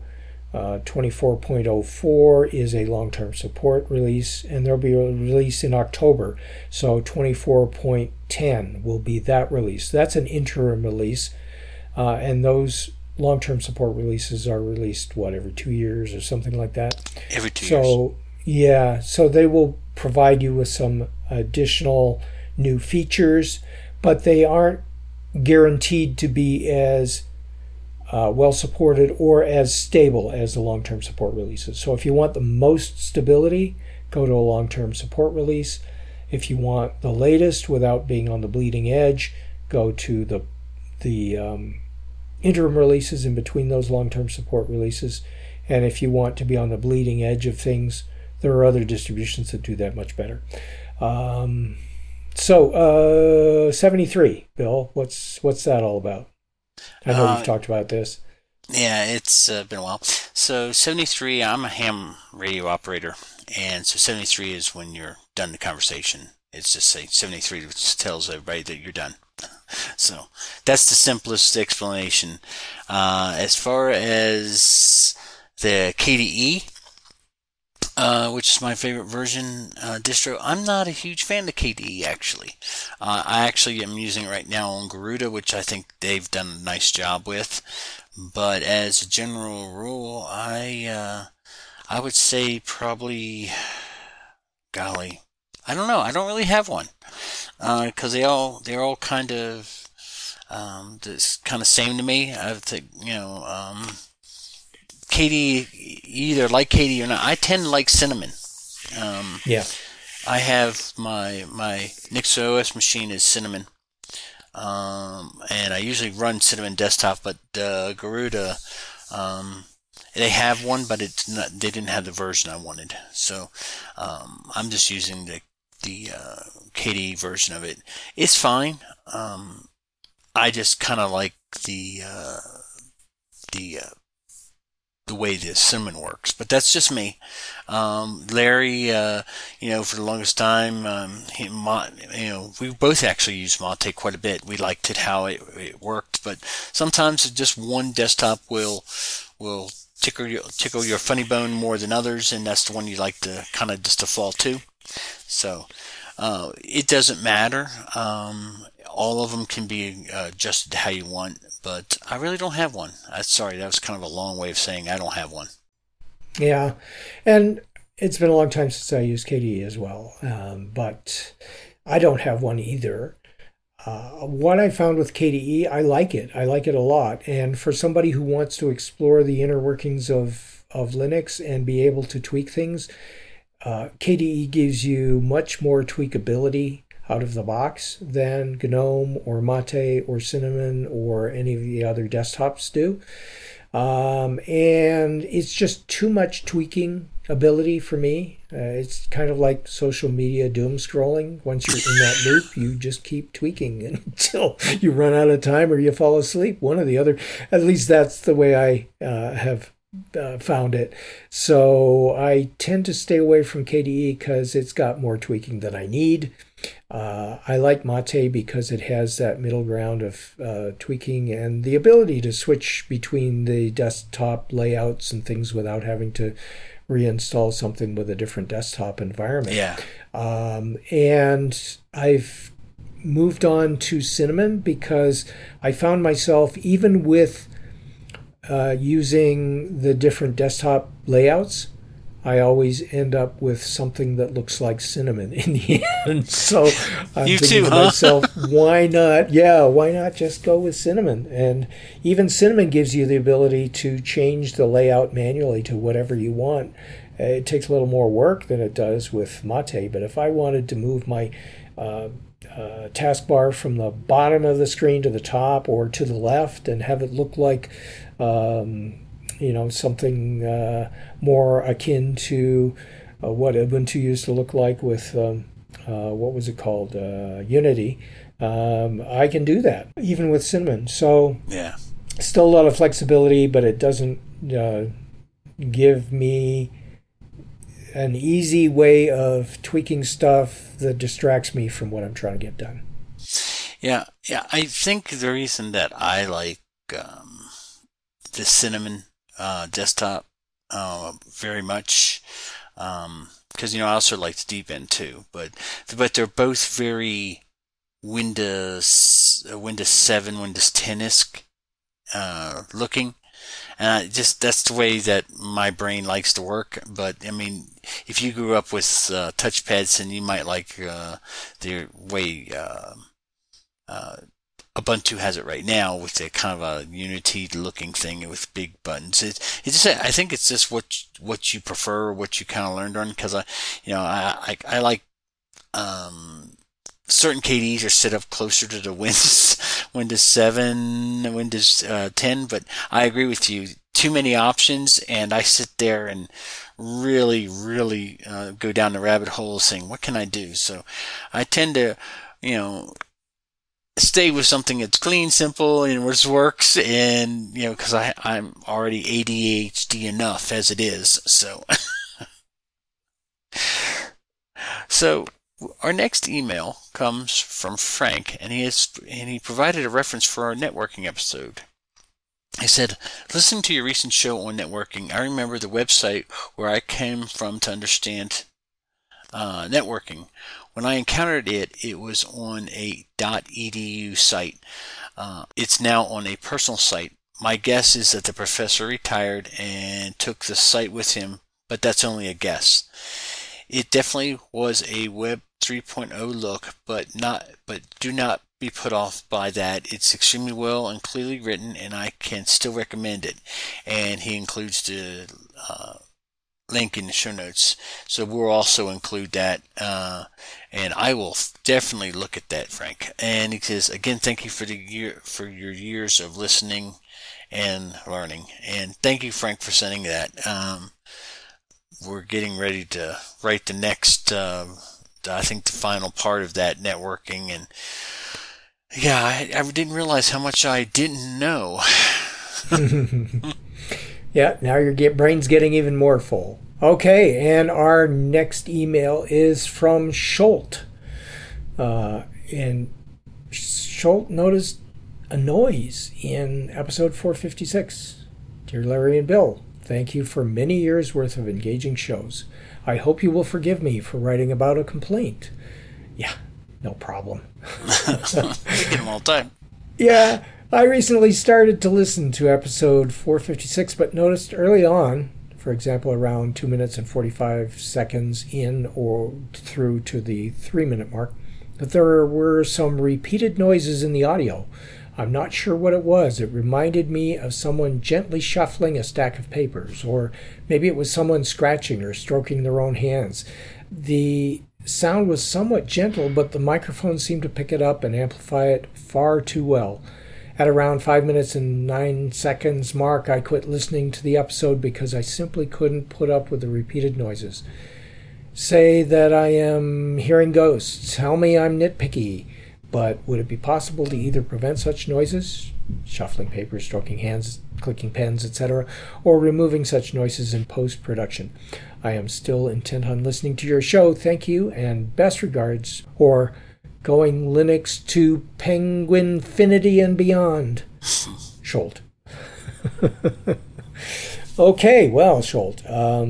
24.04 is a long-term support release, and there'll be a release in October. So 24.10 will be that release. That's an interim release. And those long-term support releases are released, every 2 years or something like that? Every 2 years. So, yeah, so they will provide you with some additional new features, but they aren't guaranteed to be as well supported or as stable as the long-term support releases. So if you want the most stability, go to a long-term support release. If you want the latest without being on the bleeding edge, go to the interim releases in between those long-term support releases. And if you want to be on the bleeding edge of things, there are other distributions that do that much better. So 73, Bill, what's that all about? I know you've talked about this. Yeah, it's been a while. So 73, I'm a ham radio operator, and so 73 is when you're done the conversation. It's just say 73, which tells everybody that you're done. So that's the simplest explanation. As far as the KDE, which is my favorite version distro, I'm not a huge fan of KDE, actually. I actually am using it right now on Garuda, which I think they've done a nice job with. But as a general rule, I would say probably, golly, I don't know. I don't really have one because they're all kind of same to me. I think KDE, either like KDE or not. I tend to like Cinnamon. Yeah. I have my NixOS machine is Cinnamon, and I usually run Cinnamon desktop. But Garuda, they have one, but it's not. They didn't have the version I wanted, so I'm just using the KDE version of it. It's fine. I just kind of like the way the Cinnamon works, but that's just me. Larry, for the longest time, we both actually used Mate quite a bit. We liked it how it worked, but sometimes just one desktop will tickle your funny bone more than others, and that's the one you like to kind of just default to. So it doesn't matter. All of them can be adjusted how you want, but I really don't have one. Sorry, that was kind of a long way of saying I don't have one. Yeah, and it's been a long time since I used KDE as well, but I don't have one either. What I found with KDE, I like it. I like it a lot. And for somebody who wants to explore the inner workings of Linux and be able to tweak things, KDE gives you much more tweakability out of the box than GNOME or Mate or Cinnamon or any of the other desktops do. And it's just too much tweaking ability for me. It's kind of like social media doom scrolling. Once you're in that loop, you just keep tweaking until you run out of time or you fall asleep, one or the other. At least that's the way I have found it. So I tend to stay away from KDE because it's got more tweaking than I need. I like Mate because it has that middle ground of tweaking and the ability to switch between the desktop layouts and things without having to reinstall something with a different desktop environment. Yeah. And I've moved on to Cinnamon because I found myself, even with using the different desktop layouts, I always end up with something that looks like Cinnamon in the end. So I'm thinking to myself, why not? Yeah, why not just go with Cinnamon? And even Cinnamon gives you the ability to change the layout manually to whatever you want. It takes a little more work than it does with Mate, but if I wanted to move my taskbar from the bottom of the screen to the top or to the left and have it look like something more akin to what Ubuntu used to look like with what was it called, Unity. I can do that even with Cinnamon. So yeah, still a lot of flexibility, but it doesn't give me an easy way of tweaking stuff that distracts me from what I'm trying to get done. Yeah. I think the reason that I like the Cinnamon desktop very much, because I also like the Deep End too, but they're both very Windows 7, Windows 10-esque looking. And that's the way that my brain likes to work. But I mean, if you grew up with touchpads, then you might like the way Ubuntu has it right now, with a kind of a Unity looking thing with big buttons. I think it's just what you prefer, what you kind of learned on. Because I like certain KDEs are set up closer to the Windows 7, Windows 10, but I agree with you. Too many options, and I sit there and really, really go down the rabbit hole saying, what can I do? So I tend to, stay with something that's clean, simple, and which works, and, because I'm already ADHD enough as it is, so. So, our next email comes from Frank, and he provided a reference for our networking episode. He said, listening to your recent show on networking, I remember the website where I came from to understand networking. When I encountered it, it was on a .edu site. It's now on a personal site. My guess is that the professor retired and took the site with him, but that's only a guess. It definitely was a Web 3.0 look, but do not be put off by that. It's extremely well and clearly written, and I can still recommend it. And he includes the link in the show notes, so we'll also include that. And I will definitely look at that, Frank. And he says, again, thank you for your years of listening and learning. And thank you, Frank, for sending that. We're getting ready to write the next, I think the final part of that networking. And yeah, I didn't realize how much I didn't know. Yeah, now your brain's getting even more full. Okay, and our next email is from Scholt. And Scholt noticed a noise in episode 456. Dear Larry and Bill, thank you for many years' worth of engaging shows. I hope you will forgive me for writing about a complaint. Yeah, no problem. We get them all the time. Yeah, I recently started to listen to episode 456, but noticed early on, for example, around 2 minutes and 45 seconds in or through to the 3-minute mark, that there were some repeated noises in the audio. I'm not sure what it was. It reminded me of someone gently shuffling a stack of papers, or maybe it was someone scratching or stroking their own hands. The sound was somewhat gentle, but the microphone seemed to pick it up and amplify it far too well. At around 5 minutes and 9 seconds mark, I quit listening to the episode because I simply couldn't put up with the repeated noises. Say that I am hearing ghosts. Tell me I'm nitpicky. But would it be possible to either prevent such noises, shuffling papers, stroking hands, clicking pens, etc., or removing such noises in post-production? I am still intent on listening to your show. Thank you, and best regards, or going Linux to Penguinfinity and beyond. Scholt. Okay, well, Scholt.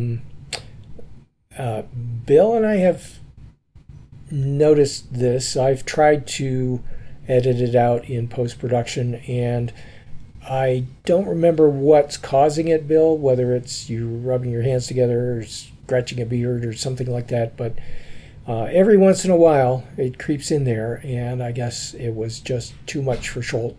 Bill and I have noticed this. I've tried to edit it out in post-production, and I don't remember what's causing it, Bill, whether it's you rubbing your hands together or scratching a beard or something like that, but every once in a while it creeps in there, and I guess it was just too much for Scholt.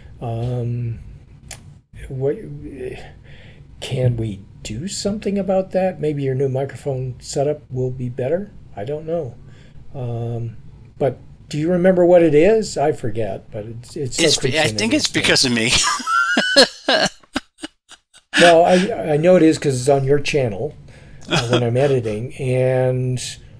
What can we do something about that? Maybe your new microphone setup will be better? I don't know. But do you remember what it is? I forget, but it's so I think it's because of me. Well, I know it is because it's on your channel when I'm editing, and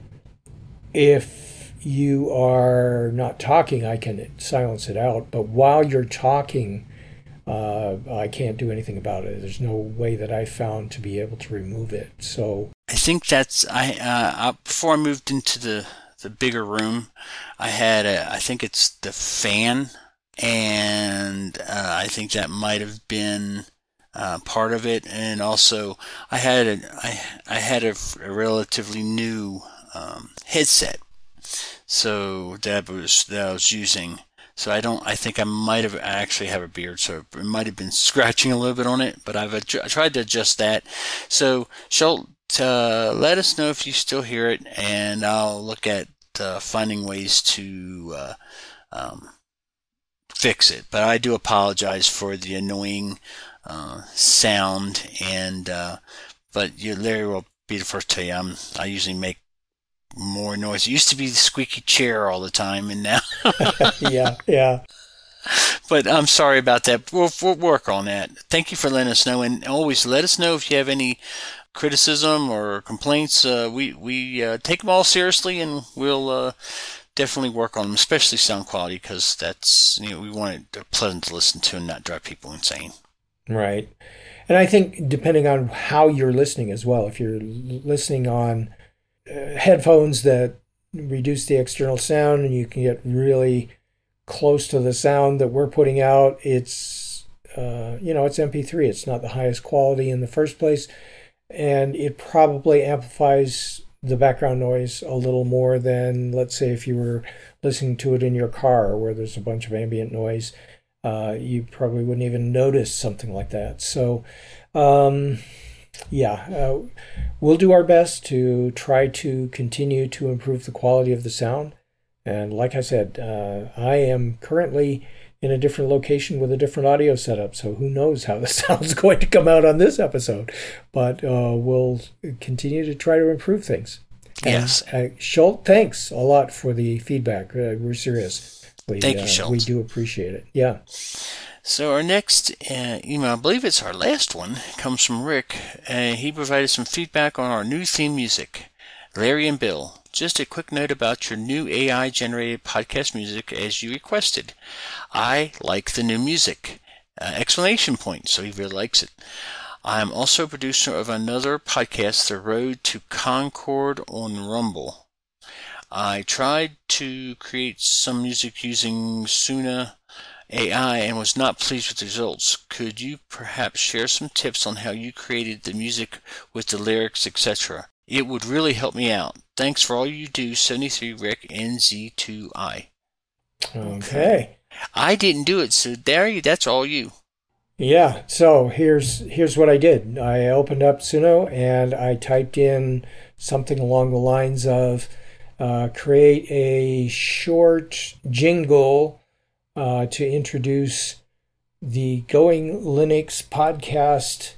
if you are not talking, I can silence it out. But while you're talking, I can't do anything about it. There's no way that I found to be able to remove it. So I think that's before I moved into the bigger room, I think it's the fan, and I think that might have been part of it. And also I had a relatively new headset, so that I was using. So I think I actually have a beard, so it might have been scratching a little bit on it, but I tried to adjust that. So Schultz, let us know if you still hear it, and I'll look at finding ways to fix it. But I do apologize for the annoying sound, and but Larry will be the first to tell you I usually make more noise. It used to be the squeaky chair all the time, and now yeah. But I'm sorry about that. We'll work on that. Thank you for letting us know, and always let us know if you have any criticism or complaints. We take them all seriously, and we'll definitely work on them, especially sound quality, because that's, we want it pleasant to listen to and not drive people insane. Right. And I think depending on how you're listening as well, if you're listening on headphones that reduce the external sound and you can get really close to the sound that we're putting out, it's it's MP3. It's not the highest quality in the first place, and it probably amplifies the background noise a little more than, let's say, if you were listening to it in your car where there's a bunch of ambient noise. You probably wouldn't even notice something like that. So we'll do our best to try to continue to improve the quality of the sound. And like I said, I am currently in a different location with a different audio setup, so who knows how the sound's going to come out on this episode. But we'll continue to try to improve things. Yes. And, Schultz, thanks a lot for the feedback. We're serious. Thank you, Schultz. We do appreciate it. Yeah. So our next email, I believe it's our last one, comes from Rick. He provided some feedback on our new theme music. Larry and Bill, just a quick note about your new AI-generated podcast music as you requested. I like the new music! Exclamation point, so he really likes it. I am also a producer of another podcast, The Road to Concord on Rumble. I tried to create some music using Suna AI and was not pleased with the results. Could you perhaps share some tips on how you created the music with the lyrics, etc.? It would really help me out. Thanks for all you do, 73 Rick NZ2I. Okay. I didn't do it, so Darry, that's all you. Yeah, so here's what I did. I opened up Suno and I typed in something along the lines of create a short jingle to introduce the Going Linux podcast,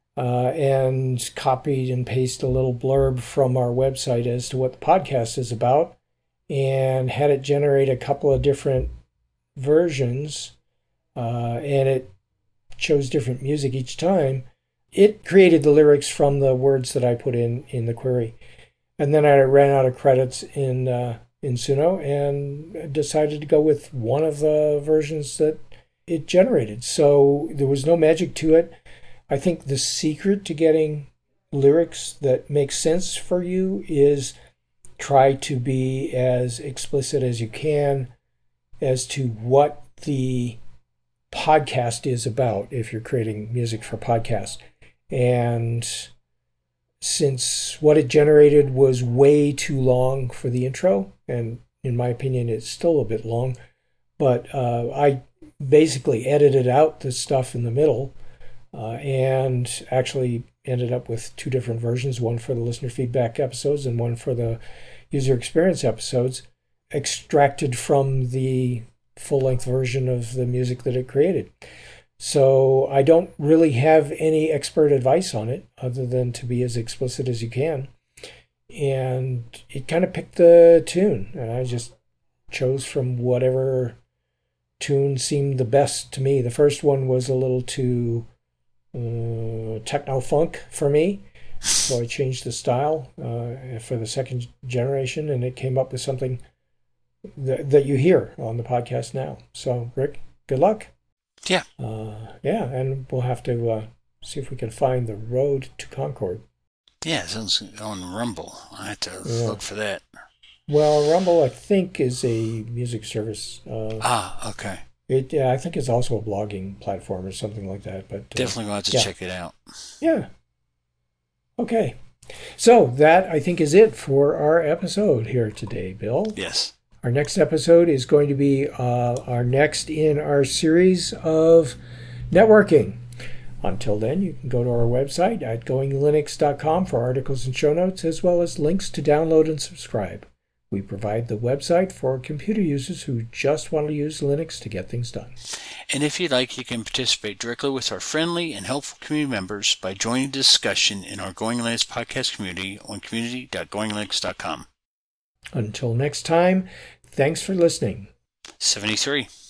and copied and pasted a little blurb from our website as to what the podcast is about, and had it generate a couple of different versions, and it chose different music each time. It created the lyrics from the words that I put in the query. And then I ran out of credits in Suno and decided to go with one of the versions that it generated. So there was no magic to it. I think the secret to getting lyrics that make sense for you is try to be as explicit as you can as to what the podcast is about if you're creating music for podcasts. And since what it generated was way too long for the intro, and in my opinion it's still a bit long, but I basically edited out the stuff in the middle, and actually ended up with two different versions, one for the listener feedback episodes and one for the user experience episodes, extracted from the full-length version of the music that it created. So I don't really have any expert advice on it other than to be as explicit as you can. And it kind of picked the tune, and I just chose from whatever tune seemed the best to me. The first one was a little too techno-funk for me, so I changed the style for the second generation, and it came up with something that you hear on the podcast now. So, Rick, good luck. Yeah. Yeah, and we'll have to see if we can find the Road to Concord. Yeah, it sounds on Rumble. I have to look for that. Well, Rumble, I think, is a music service. Okay. I think it's also a blogging platform or something like that. But definitely going to have to check it out. Yeah. Okay. So that, I think, is it for our episode here today, Bill. Yes. Our next episode is going to be our next in our series of networking. Until then, you can go to our website at goinglinux.com for articles and show notes, as well as links to download and subscribe. We provide the website for computer users who just want to use Linux to get things done. And if you'd like, you can participate directly with our friendly and helpful community members by joining the discussion in our Going Linux podcast community on community.goinglinux.com. Until next time, thanks for listening. 73.